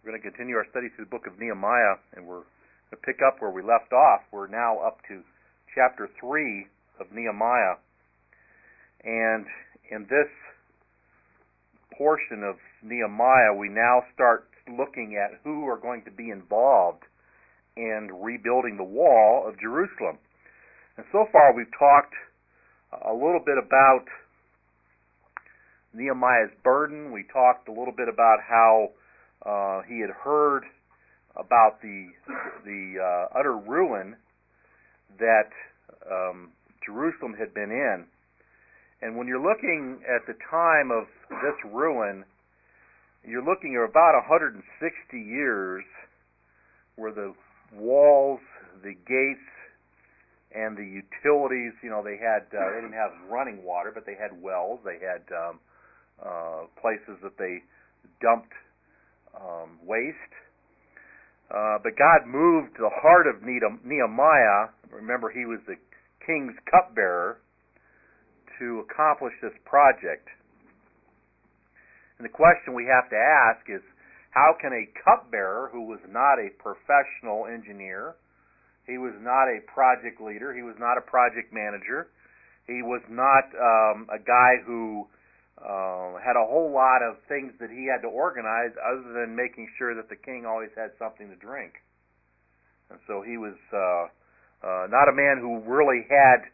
We're going to continue our study through the book of Nehemiah, and we're going to pick up where we left off. We're now up to chapter 3 of Nehemiah. And in this portion of Nehemiah, we now start looking at who are going to be involved in rebuilding the wall of Jerusalem. And so far we've talked a little bit about Nehemiah's burden. We talked a little bit about how he had heard about the utter ruin that Jerusalem had been in. And when you're looking at the time of this ruin, you're looking at about 160 years where the walls, the gates, and the utilities, they didn't have running water, but they had wells. They had places that they dumped waste. But God moved the heart of Nehemiah. Remember, he was the king's cupbearer to accomplish this project. And the question we have to ask is, how can a cupbearer who was not a professional engineer, he was not a project leader, he was not a project manager, he was not a guy who had a whole lot of things that he had to organize other than making sure that the king always had something to drink. And so he was not a man who really had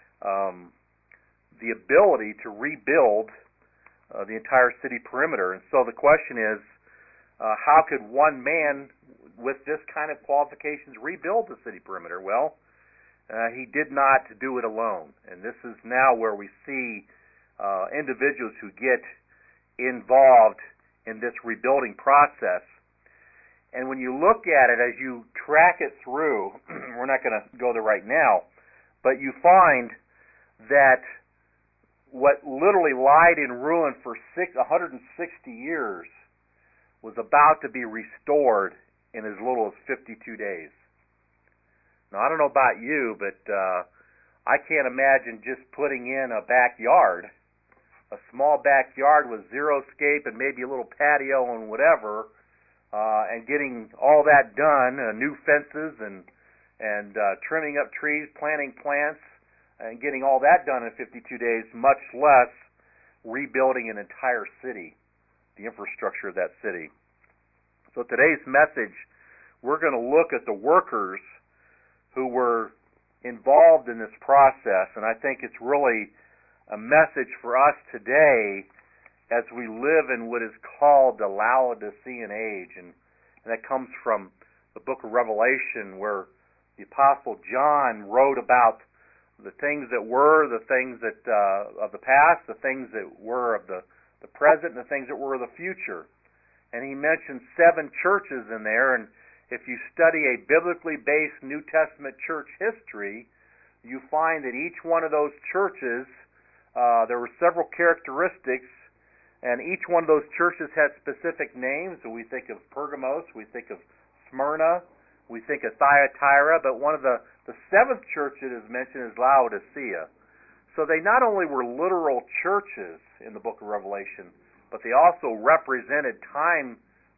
the ability to rebuild the entire city perimeter. And so the question is, how could one man with this kind of qualifications rebuild the city perimeter? Well, he did not do it alone. And this is now where we see individuals who get involved in this rebuilding process. And when you look at it, as you track it through, we're not going to go there right now, but you find that what literally lied in ruin for 160 years was about to be restored in as little as 52 days. Now, I don't know about you, but I can't imagine just putting in a backyard, a small backyard with zero-scape and maybe a little patio and whatever, and getting all that done, new fences and trimming up trees, planting plants, and getting all that done in 52 days, much less rebuilding an entire city, the infrastructure of that city. So today's message, we're going to look at the workers who were involved in this process, and I think it's really a message for us today as we live in what is called the Laodicean age, and that comes from the book of Revelation, where the Apostle John wrote about the things that were, the things that of the past, the things that were of the present, and the things that were of the future. And he mentioned 7 churches in there, and if you study a biblically based New Testament church history, you find that each one of those churches, there were several characteristics, and each one of those churches had specific names. So we think of Pergamos, we think of Smyrna, we think of Thyatira, but one of the 7th church that is mentioned is Laodicea. So they not only were literal churches in the book of Revelation, but they also represented time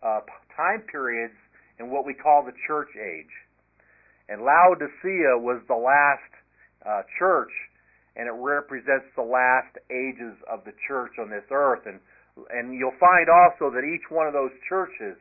periods in what we call the church age. And Laodicea was the last church, and it represents the last ages of the church on this earth. And you'll find also that each one of those churches,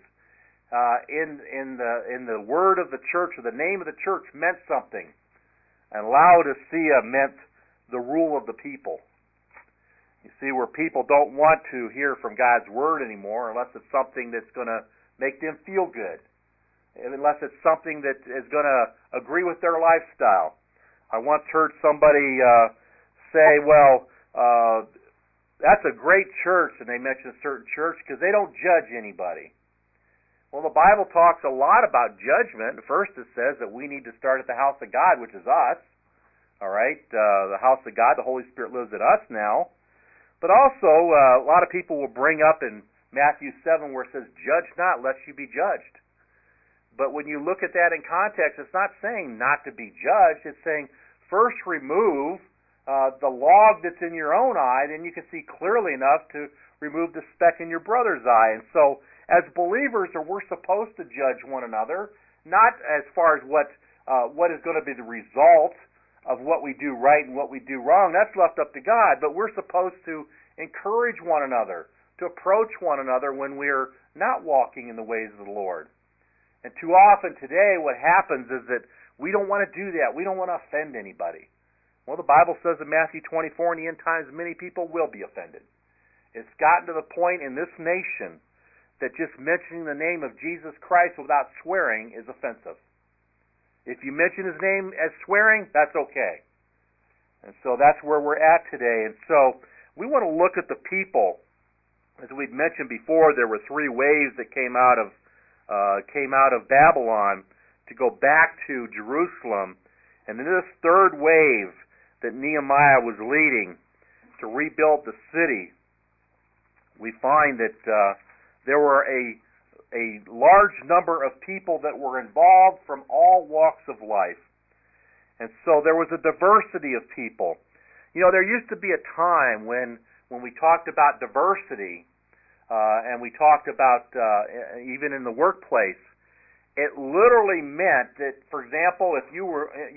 in the word of the church, or the name of the church, meant something. And Laodicea meant the rule of the people. You see, where people don't want to hear from God's word anymore unless it's something that's going to make them feel good, unless it's something that is going to agree with their lifestyle. I once heard somebody say, well, that's a great church, and they mentioned a certain church because they don't judge anybody. Well, the Bible talks a lot about judgment. First, it says that we need to start at the house of God, which is us. All right, the house of God, the Holy Spirit lives in us now. But also, a lot of people will bring up in Matthew 7 where it says, judge not, lest you be judged. But when you look at that in context, it's not saying not to be judged. It's saying first remove the log that's in your own eye, then you can see clearly enough to remove the speck in your brother's eye. And so as believers, we're supposed to judge one another, not as far as what is going to be the result of what we do right and what we do wrong. That's left up to God. But we're supposed to encourage one another, to approach one another when we're not walking in the ways of the Lord. And too often today what happens is that we don't want to do that. We don't want to offend anybody. Well, the Bible says in Matthew 24, in the end times, many people will be offended. It's gotten to the point in this nation that just mentioning the name of Jesus Christ without swearing is offensive. If you mention his name as swearing, that's okay. And so that's where we're at today. And so we want to look at the people. As we'd mentioned before, there were 3 waves that came out of Babylon to go back to Jerusalem. And in this 3rd wave that Nehemiah was leading to rebuild the city, we find that there were a large number of people that were involved from all walks of life. And so there was a diversity of people. You know, there used to be a time when we talked about diversity, and we talked about even in the workplace, it literally meant that, for example, if you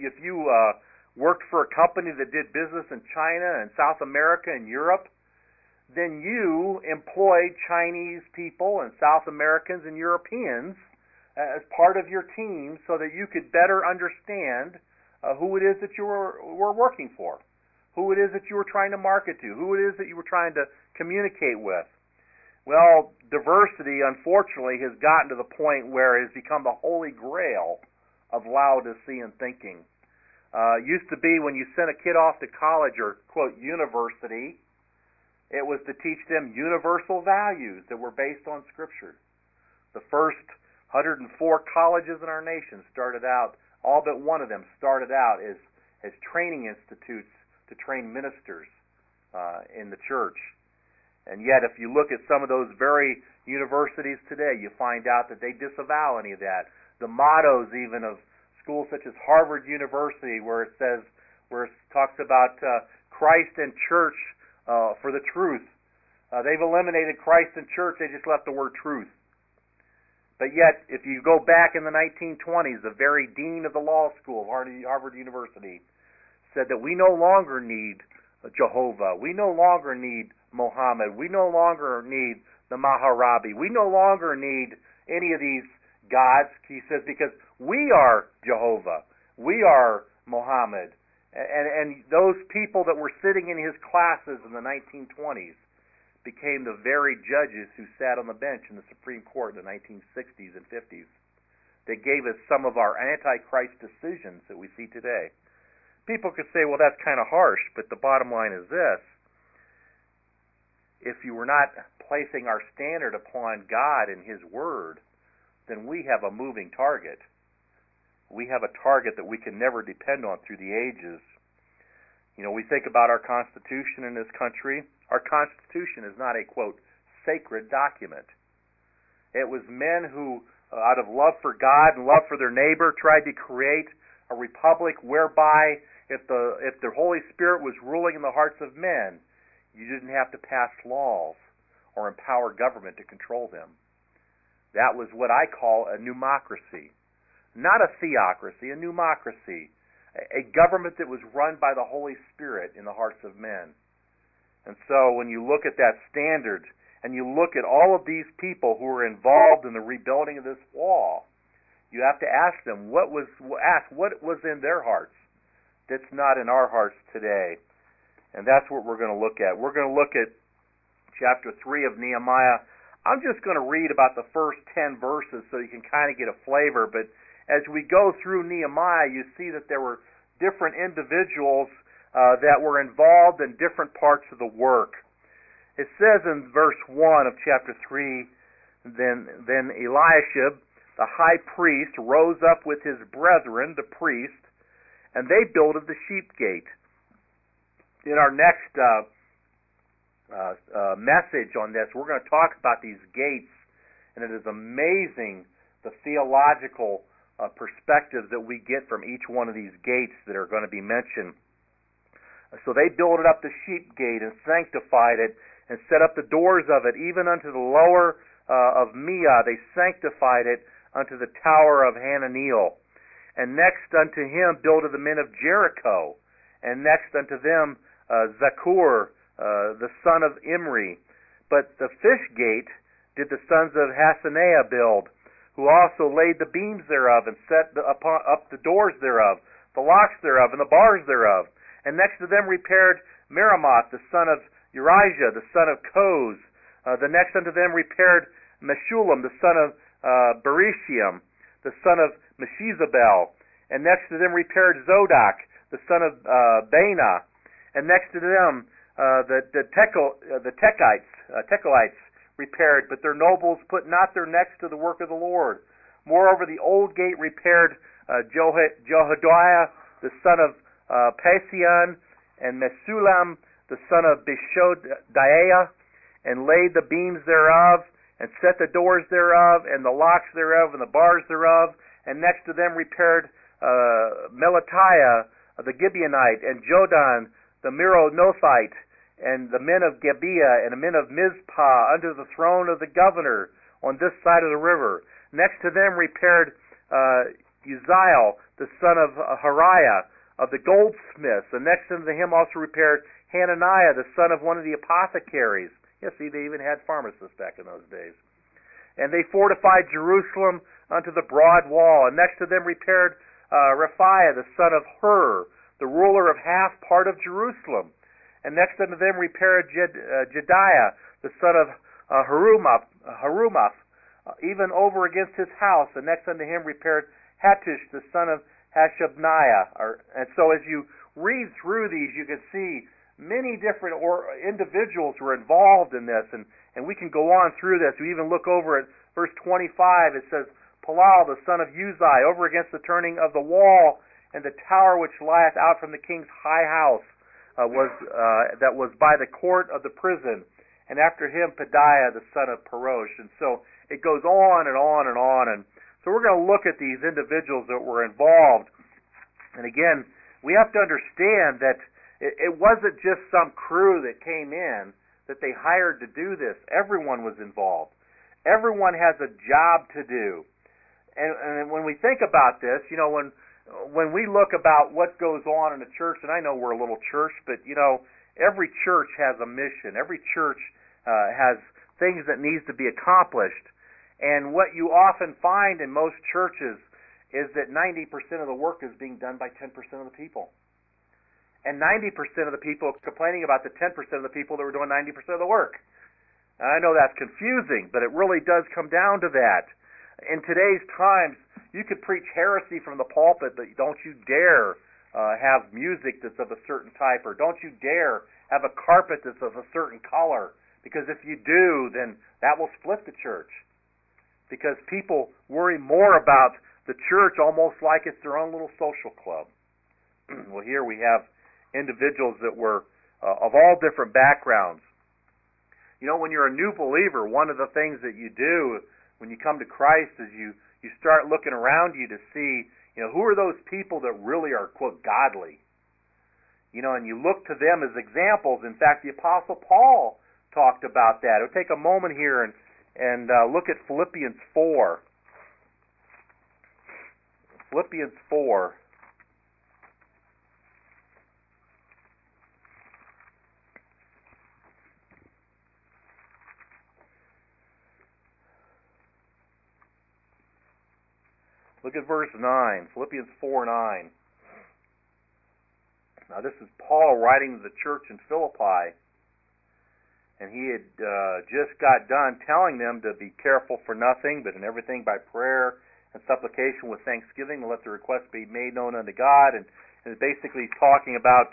worked for a company that did business in China and South America and Europe, then you employed Chinese people and South Americans and Europeans as part of your team so that you could better understand who it is that you were working for, who it is that you were trying to market to, who it is that you were trying to communicate with. Well, diversity, unfortunately, has gotten to the point where it has become the holy grail of Laodicean thinking. Used to be when you sent a kid off to college or, quote, university, it was to teach them universal values that were based on Scripture. The first 104 colleges in our nation started out, all but one of them started out as training institutes to train ministers in the church. And yet, if you look at some of those very universities today, you find out that they disavow any of that. The mottos even of schools such as Harvard University, where it talks about Christ and church for the truth. They've eliminated Christ and church. They just left the word truth. But yet, if you go back in the 1920s, the very dean of the law school of Harvard University said that we no longer need Jehovah. We no longer need Mohammed. We no longer need the Maharabi. We no longer need any of these gods, he says, because we are Jehovah. We are Mohammed. And those people that were sitting in his classes in the 1920s became the very judges who sat on the bench in the Supreme Court in the 1960s and 50s. They gave us some of our Antichrist decisions that we see today. People could say, well, that's kind of harsh, but the bottom line is this. If you were not placing our standard upon God and his word, then we have a moving target. We have a target that we can never depend on through the ages. You know, we think about our Constitution in this country. Our Constitution is not a, quote, sacred document. It was men who, out of love for God and love for their neighbor, tried to create a republic whereby if the Holy Spirit was ruling in the hearts of men, you didn't have to pass laws or empower government to control them. That was what I call a pneumocracy. Not a theocracy, a pneumocracy. A government that was run by the Holy Spirit in the hearts of men. And so when you look at that standard, and you look at all of these people who were involved in the rebuilding of this wall, you have to ask them, what was in their hearts that's not in our hearts today? And that's what we're going to look at. We're going to look at chapter 3 of Nehemiah. I'm just going to read about the first 10 verses so you can kind of get a flavor, but as we go through Nehemiah, you see that there were different individuals that were involved in different parts of the work. It says in verse 1 of chapter 3, Then Eliashib, the high priest, rose up with his brethren, the priests, and they builded the sheep gate. In our next message on this, we're going to talk about these gates, and it is amazing the theological perspectives that we get from each one of these gates that are going to be mentioned. So they built up the sheep gate and sanctified it and set up the doors of it, even unto the lower of Meah, they sanctified it unto the tower of Hananeel. And next unto him builded the men of Jericho. And next unto them Zaccur, the son of Imri. But the fish gate did the sons of Hassenaah build, who also laid the beams thereof, and set up the doors thereof, the locks thereof, and the bars thereof. And next to them repaired Meremoth, the son of Urijah, the son of Koz. The next unto them repaired Meshullam, the son of Bereshiam, the son of Meshezabel. And next to them repaired Zodok, the son of Bana. And next to them the Tekoites repaired, but their nobles put not their necks to the work of the Lord. Moreover, the old gate repaired Jehoiada, the son of Paseon, and Mesullam, the son of Bishodiah, and laid the beams thereof, and set the doors thereof, and the locks thereof, and the bars thereof. And next to them repaired Melatiah, the Gibeonite, and Jodan, the Meronothite, and the men of Gibeah, and the men of Mizpah, under the throne of the governor on this side of the river. Next to them repaired Uzziel, the son of Hariah, of the goldsmiths. And next unto him also repaired Hananiah, the son of one of the apothecaries. Yes, see, they even had pharmacists back in those days. And they fortified Jerusalem unto the broad wall. And next to them repaired Rephaiah, the son of Hur, the ruler of half part of Jerusalem. And next unto them repaired Jediah, the son of Harumaph, even over against his house. And next unto him repaired Hattush, the son of Hashabniah. And so as you read through these, you can see many different individuals were involved in this. And we can go on through this. We even look over at verse 25. It says, Palal, the son of Uzai, over against the turning of the wall, and the tower which lieth out from the king's high house, that was by the court of the prison, and after him Pedaiah the son of Parosh. And so it goes on and on and on. And so we're going to look at these individuals that were involved. And again, we have to understand that it wasn't just some crew that came in that they hired to do this. Everyone was involved. Everyone has a job to do. And when we think about this, when we look about what goes on in a church, and I know we're a little church, but every church has a mission. Every church has things that needs to be accomplished. And what you often find in most churches is that 90% of the work is being done by 10% of the people. And 90% of the people complaining about the 10% of the people that were doing 90% of the work. And I know that's confusing, but it really does come down to that. In today's times, you could preach heresy from the pulpit, but don't you dare have music that's of a certain type, or don't you dare have a carpet that's of a certain color, because if you do, then that will split the church. Because people worry more about the church almost like it's their own little social club. Well, here we have individuals that were of all different backgrounds. When you're a new believer, one of the things that you do when you come to Christ is you start looking around you to see, who are those people that really are, quote, godly? And you look to them as examples. In fact, the Apostle Paul talked about that. We'll take a moment here and look at Philippians 4. Philippians 4. Look at verse 9, Philippians 4:9. Now this is Paul writing to the church in Philippi, and he had just got done telling them to be careful for nothing, but in everything by prayer and supplication with thanksgiving, to let the requests be made known unto God. And basically talking about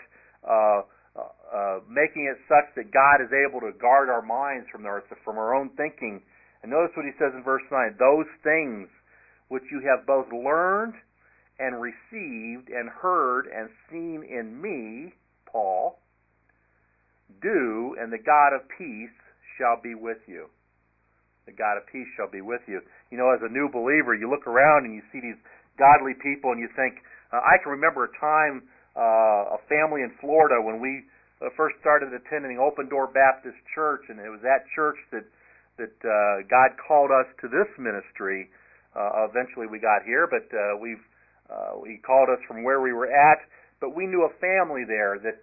making it such that God is able to guard our minds from our own thinking. And notice what he says in verse 9, those things which you have both learned and received and heard and seen in me, Paul, do, and the God of peace shall be with you. The God of peace shall be with you. As a new believer, you look around and you see these godly people and you think, I can remember a time, a family in Florida when we first started attending Open Door Baptist Church, and it was that church that that God called us to this ministry. Eventually we got here, but He called us from where we were at. But we knew a family there that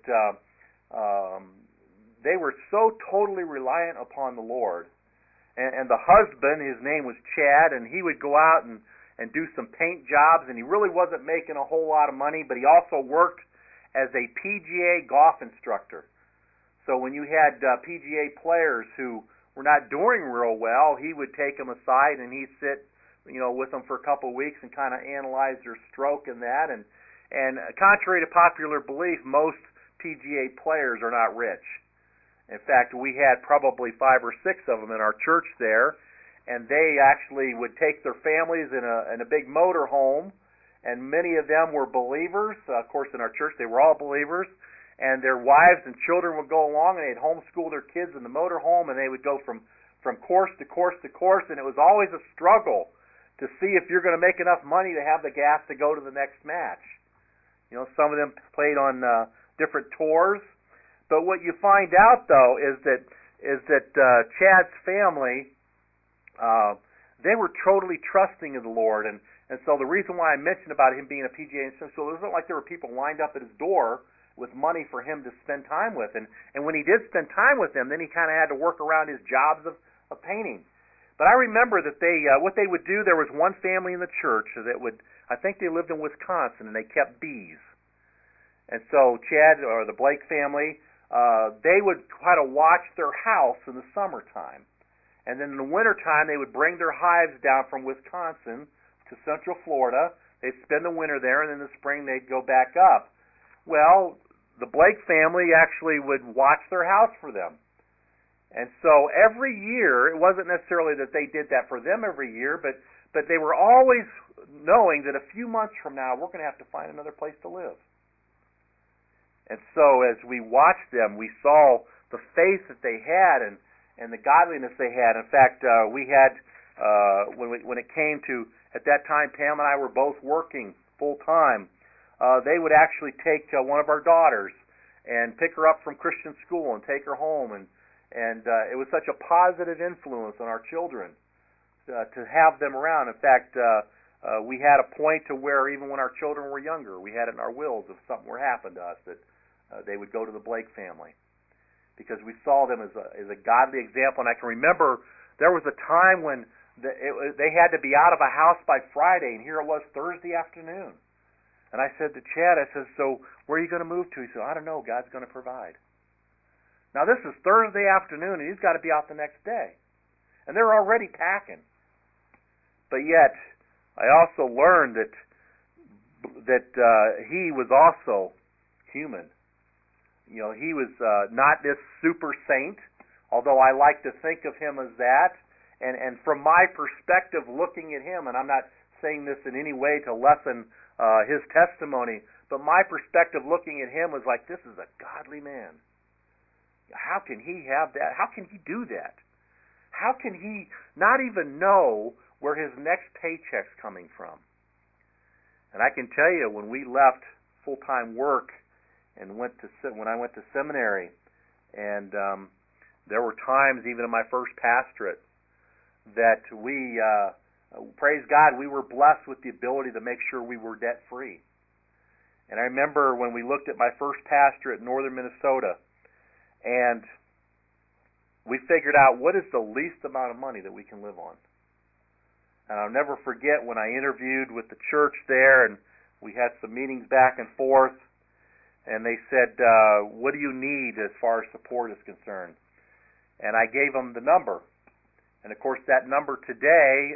they were so totally reliant upon the Lord. And the husband, his name was Chad, and he would go out and do some paint jobs, and he really wasn't making a whole lot of money, but he also worked as a PGA golf instructor. So when you had PGA players who were not doing real well, he would take them aside and he'd sit, with them for a couple of weeks and kind of analyze their stroke and that. And contrary to popular belief, most PGA players are not rich. In fact, we had probably 5 or 6 of them in our church there, and they actually would take their families in a big motor home, and many of them were believers. Of course, in our church, they were all believers, and their wives and children would go along, and they'd homeschool their kids in the motor home, and they would go from course to course to course, and it was always a struggle to see if you're going to make enough money to have the gas to go to the next match. Some of them played on different tours. But what you find out, though, is that Chad's family, they were totally trusting of the Lord, and so the reason why I mentioned about him being a PGA instructor, so it wasn't like there were people lined up at his door with money for him to spend time with, and when he did spend time with them, then he kind of had to work around his jobs of painting. But I remember that what they would do, there was one family in the church that I think they lived in Wisconsin, and they kept bees. And so Chad, or the Blake family, they would try to watch their house in the summertime. And then in the wintertime, they would bring their hives down from Wisconsin to Central Florida. They'd spend the winter there, and in the spring they'd go back up. Well, the Blake family actually would watch their house for them. And so every year, it wasn't necessarily that they did that for them every year, but they were always knowing that a few months from now, we're going to have to find another place to live. And so as we watched them, we saw the faith that they had and the godliness they had. In fact, we had, when it came to, at that time, Pam and I were both working full-time. They would actually take one of our daughters and pick her up from Christian school and take her home. And it was such a positive influence on our children to have them around. In fact, we had a point to where even when our children were younger, we had it in our wills if something were to happen to us that they would go to the Blake family, because we saw them as a godly example. And I can remember there was a time when they had to be out of a house by Friday, and here it was Thursday afternoon. And I said to Chad, I said, so where are you going to move to? He said, I don't know, God's going to provide. Now this is Thursday afternoon, and he's got to be out the next day. And they're already packing. But yet, I also learned that he was also human. He was not this super saint, although I like to think of him as that. And from my perspective, looking at him, and I'm not saying this in any way to lessen his testimony, but my perspective looking at him was like, this is a godly man. How can he have that? How can he do that? How can he not even know where his next paycheck's coming from? And I can tell you, when we left full-time work and when I went to seminary, and there were times even in my first pastorate that we, praise God, we were blessed with the ability to make sure we were debt-free. And I remember when we looked at my first pastorate in northern Minnesota, and we figured out what is the least amount of money that we can live on. And I'll never forget when I interviewed with the church there, and we had some meetings back and forth, and they said, what do you need as far as support is concerned? And I gave them the number. And of course that number today,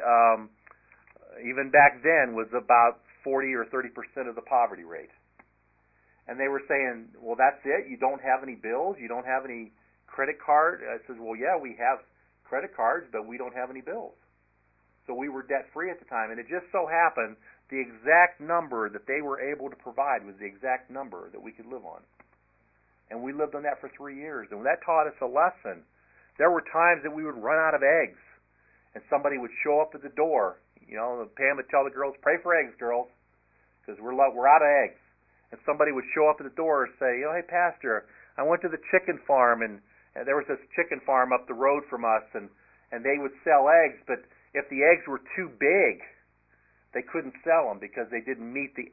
even back then, was about 40 or 30% of the poverty rate. And they were saying, well, that's it? You don't have any bills? You don't have any credit card? I said, well, yeah, we have credit cards, but we don't have any bills. So we were debt-free at the time. And it just so happened the exact number that they were able to provide was the exact number that we could live on. And we lived on that for 3 years. And that taught us a lesson. There were times that we would run out of eggs, and somebody would show up at the door. Pam would tell the girls, pray for eggs, girls, because we're out of eggs. And somebody would show up at the door and say, hey, Pastor, I went to the chicken farm, and there was this chicken farm up the road from us, and and they would sell eggs, but if the eggs were too big, they couldn't sell them because they didn't meet the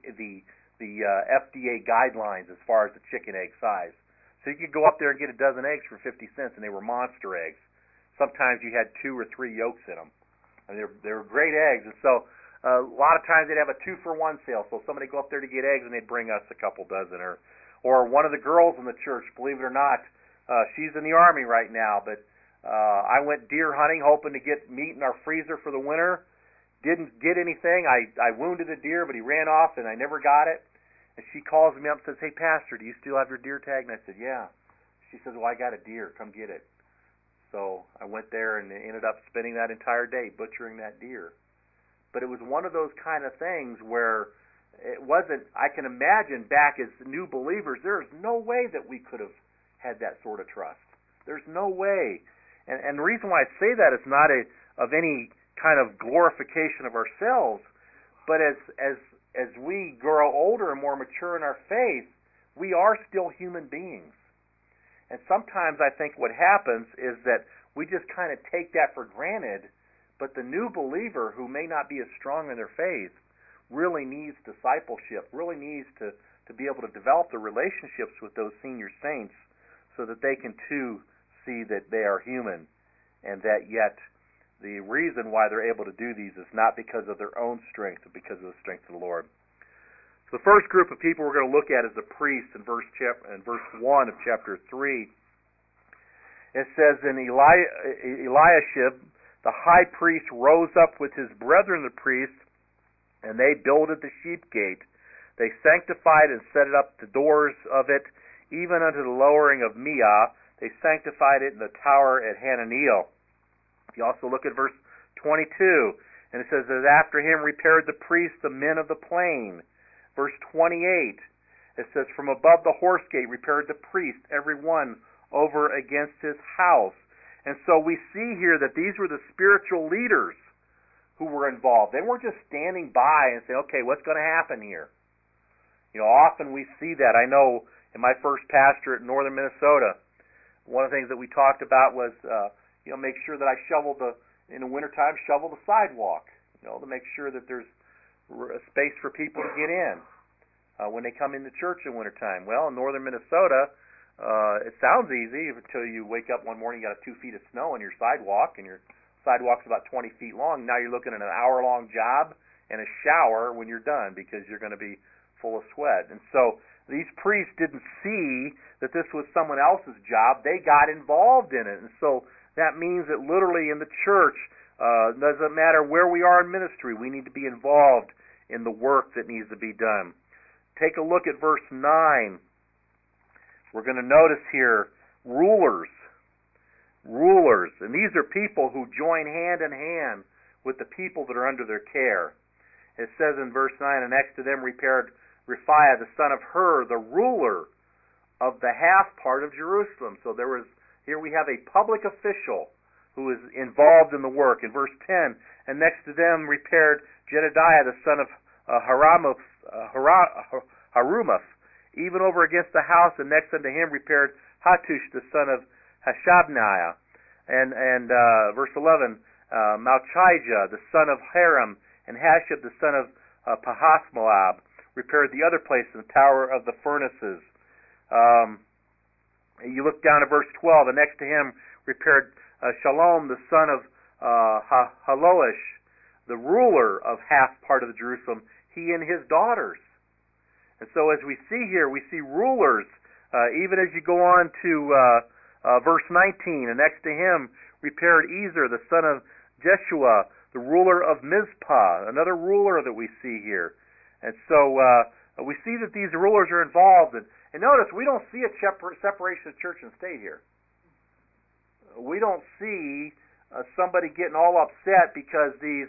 FDA guidelines as far as the chicken egg size. So you could go up there and get a dozen eggs for 50 cents, and they were monster eggs. Sometimes you had 2 or 3 yolks in them. And they were great eggs. And so a lot of times they'd have a 2-for-1 sale. So somebody go up there to get eggs, and they'd bring us a couple dozen. Or one of the girls in the church, believe it or not, she's in the Army right now, but I went deer hunting hoping to get meat in our freezer for the winter. Didn't get anything. I wounded a deer, but he ran off, and I never got it. And she calls me up and says, "Hey, Pastor, do you still have your deer tag?" And I said, "Yeah." She says, "Well, I got a deer. Come get it." So I went there and ended up spending that entire day butchering that deer. But it was one of those kind of things where it wasn't, I can imagine back as new believers, there's no way that we could have had that sort of trust. There's no way. And the reason why I say that is not of any kind of glorification of ourselves, but as we grow older and more mature in our faith, we are still human beings. And sometimes I think what happens is that we just kind of take that for granted, but the new believer who may not be as strong in their faith really needs discipleship, really needs to be able to develop the relationships with those senior saints so that they can too see that they are human, and that yet the reason why they're able to do these is not because of their own strength, but because of the strength of the Lord. So the first group of people we're going to look at is the priests in verse 1 of chapter 3. It says, "And Eliashib, the high priest, rose up with his brethren the priests, and they builded the sheep gate. They sanctified and set it up the doors of it, even unto the lowering of Meah. They sanctified it in the tower at Hananeel." You also look at verse 22, and it says that after him repaired the priests the men of the plain. Verse 28, it says, "From above the horse gate repaired the priest, every one over against his house." And so we see here that these were the spiritual leaders who were involved. They weren't just standing by and saying, "Okay, what's going to happen here?" You know, often we see that. I know in my first pastorate in northern Minnesota, one of the things that we talked about was, make sure that I in the wintertime, shovel the sidewalk, to make sure that there's a space for people to get in when they come into church in wintertime. Well, in northern Minnesota, it sounds easy until you wake up one morning, you got 2 feet of snow on your sidewalk, and your sidewalk's about 20 feet long. Now you're looking at an hour-long job and a shower when you're done because you're going to be full of sweat. And so these priests didn't see that this was someone else's job. They got involved in it. And so that means that literally in the church, doesn't matter where we are in ministry, we need to be involved in the work that needs to be done. Take a look at verse 9. We're going to notice here rulers. Rulers. And these are people who join hand in hand with the people that are under their care. It says in verse 9, "And next to them repaired Rephaiah, the son of Hur, the ruler of the half part of Jerusalem." So here we have a public official who is involved in the work. In verse 10, "And next to them repaired Jedediah, the son of Harumaph, even over against the house, and next unto him repaired Hattush, the son of Hashabniah." And verse 11, "Malchijah, the son of Haram, and Hashab, the son of Pahasmoab, repaired the other place in the tower of the furnaces." You look down at verse 12, "And next to him repaired Shalom, the son of Haloish, the ruler of half part of Jerusalem, he and his daughters." And so as we see here, we see rulers, even as you go on to verse 19, "And next to him repaired Ezer, the son of Jeshua, the ruler of Mizpah," another ruler that we see here. And so we see that these rulers are involved. And notice, we don't see a separation of church and state here. We don't see somebody getting all upset because these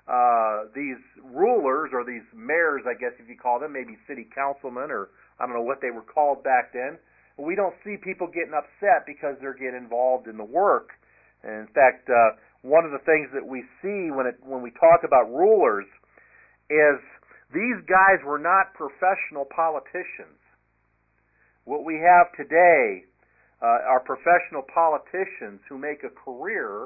rulers, or these mayors, I guess if you call them, maybe city councilmen, or I don't know what they were called back then. We don't see people getting upset because they're getting involved in the work. And in fact, one of the things that we see when we talk about rulers is these guys were not professional politicians. What we have today are professional politicians who make a career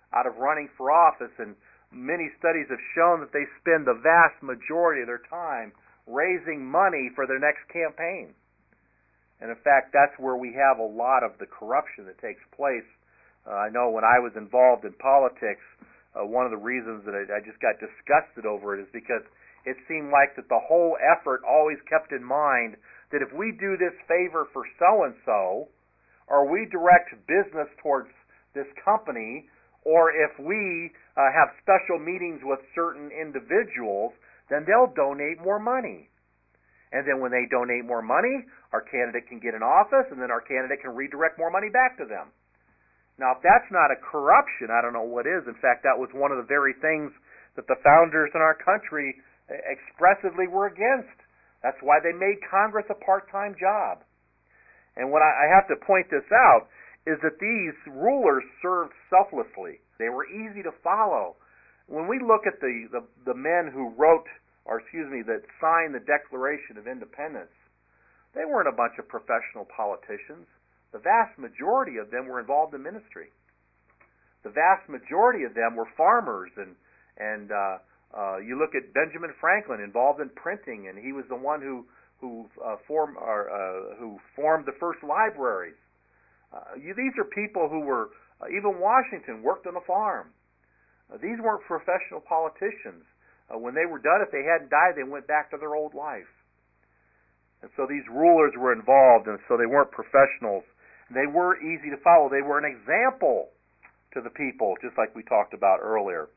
out of running for office, and many studies have shown that they spend the vast majority of their time raising money for their next campaign. And in fact, that's where we have a lot of the corruption that takes place. I know when I was involved in politics, one of the reasons that I just got disgusted over it is because it seemed like that the whole effort always kept in mind that if we do this favor for so-and-so, or we direct business towards this company, or if we have special meetings with certain individuals, then they'll donate more money. And then when they donate more money, our candidate can get in office, and then our candidate can redirect more money back to them. Now, if that's not a corruption, I don't know what is. In fact, that was one of the very things that the founders in our country expressively were against. That's why they made Congress a part-time job. And what I have to point this out is that these rulers served selflessly. They were easy to follow. When we look at the men who that signed the Declaration of Independence, they weren't a bunch of professional politicians. The vast majority of them were involved in ministry. The vast majority of them were farmers, and you look at Benjamin Franklin, involved in printing, and he was the one who formed the first libraries. These are people who were, even Washington worked on a farm. These weren't professional politicians. When they were done, if they hadn't died, they went back to their old life. And so these rulers were involved, and so they weren't professionals. They were easy to follow. They were an example to the people, just like we talked about earlier.